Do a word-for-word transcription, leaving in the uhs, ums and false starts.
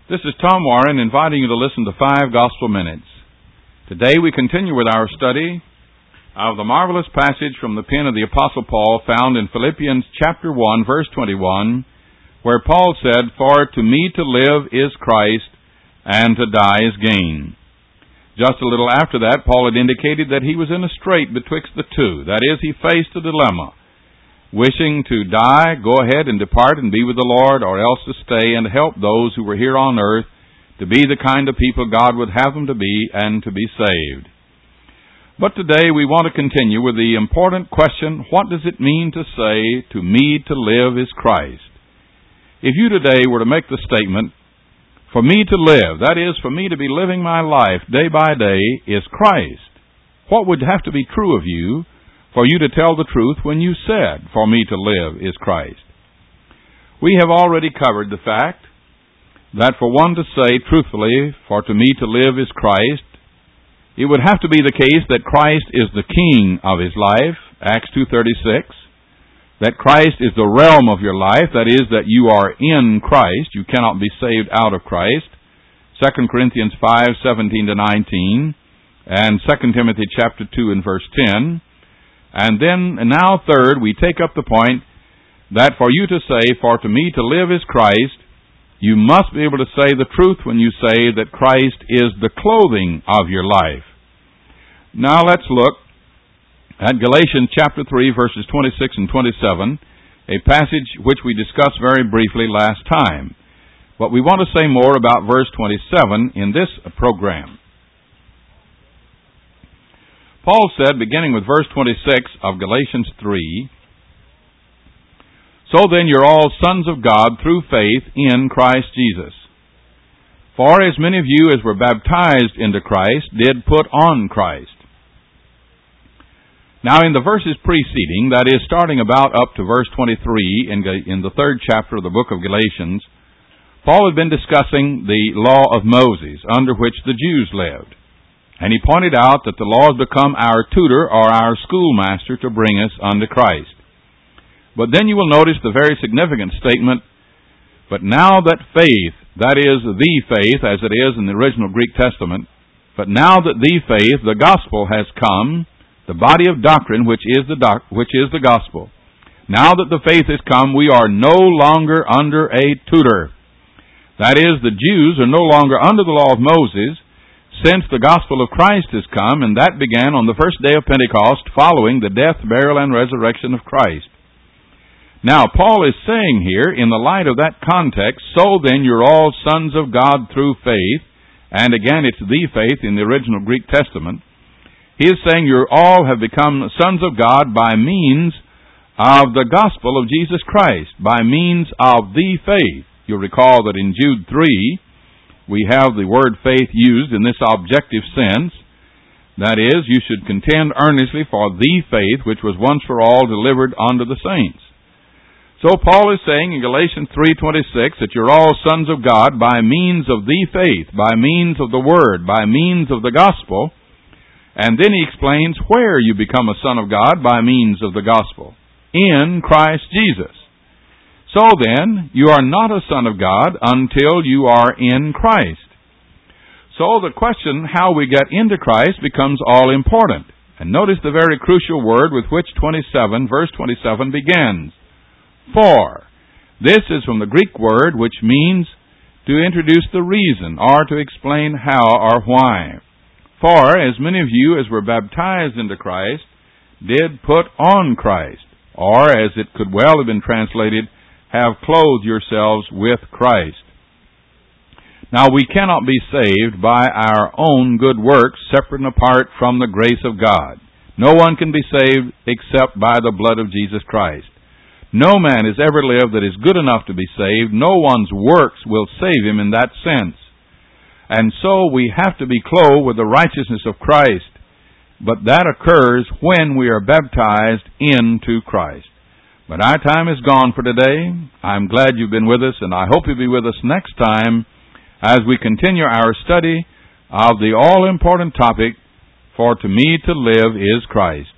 This is Tom Warren inviting you to listen to Five Gospel Minutes. Today we continue with our study of the marvelous passage from the pen of the Apostle Paul found in Philippians chapter one, verse twenty-one, where Paul said, "For to me to live is Christ, and to die is gain." Just a little after that, Paul had indicated that he was in a strait betwixt the two. That is, he faced a dilemma. Wishing to die, go ahead and depart and be with the Lord, or else to stay and help those who were here on earth to be the kind of people God would have them to be and to be saved. But today we want to continue with the important question, what does it mean to say, "To me to live is Christ"? If you today were to make the statement, "For me to live," that is, for me to be living my life day by day, is Christ, what would have to be true of you for you to tell the truth when you said, "For me to live is Christ"? We have already covered the fact that for one to say truthfully, "For to me to live is Christ," it would have to be the case that Christ is the King of his life, Acts two thirty-six, that Christ is the realm of your life, that is, that you are in Christ, you cannot be saved out of Christ, Second Corinthians five seventeen to nineteen, and Second Timothy chapter two and verse ten. And then, and now third, we take up the point that for you to say, "For to me to live is Christ," you must be able to say the truth when you say that Christ is the clothing of your life. Now let's look at Galatians chapter three, verses twenty-six and twenty-seven, a passage which we discussed very briefly last time. But we want to say more about verse twenty-seven in this program. Paul said, beginning with verse twenty-six of Galatians three, "So then you're all sons of God through faith in Christ Jesus. For as many of you as were baptized into Christ did put on Christ." Now in the verses preceding, that is, starting about up to verse twenty-three in, in the third chapter of the book of Galatians, Paul had been discussing the law of Moses, under which the Jews lived. And he pointed out that the law has become our tutor or our schoolmaster to bring us unto Christ. But then you will notice the very significant statement, "But now that faith," that is, the faith as it is in the original Greek Testament, "but now that the faith, the gospel, has come," the body of doctrine which is the doc, which is the gospel. Now that the faith has come, we are no longer under a tutor. That is, the Jews are no longer under the law of Moses, since the gospel of Christ has come, and that began on the first day of Pentecost, following the death, burial, and resurrection of Christ. Now, Paul is saying here, in the light of that context, "So then you're all sons of God through faith," and again it's the faith in the original Greek Testament. He is saying you all have become sons of God by means of the gospel of Jesus Christ, by means of the faith. You'll recall that in Jude three, we have the word faith used in this objective sense. That is, you should contend earnestly for the faith which was once for all delivered unto the saints. So Paul is saying in Galatians three twenty-six that you're all sons of God by means of the faith, by means of the word, by means of the gospel. And then he explains where you become a son of God by means of the gospel. In Christ Jesus. So then, you are not a son of God until you are in Christ. So the question how we get into Christ becomes all important. And notice the very crucial word with which twenty-seven, verse twenty-seven begins. "For." This is from the Greek word which means to introduce the reason or to explain how or why. "For as many of you as were baptized into Christ did put on Christ." Or, as it could well have been translated, "have clothed yourselves with Christ." Now, we cannot be saved by our own good works, separate and apart from the grace of God. No one can be saved except by the blood of Jesus Christ. No man has ever lived that is good enough to be saved. No one's works will save him in that sense. And so we have to be clothed with the righteousness of Christ. But that occurs when we are baptized into Christ. But our time is gone for today. I'm glad you've been with us, and I hope you'll be with us next time as we continue our study of the all-important topic, "For to me to live is Christ."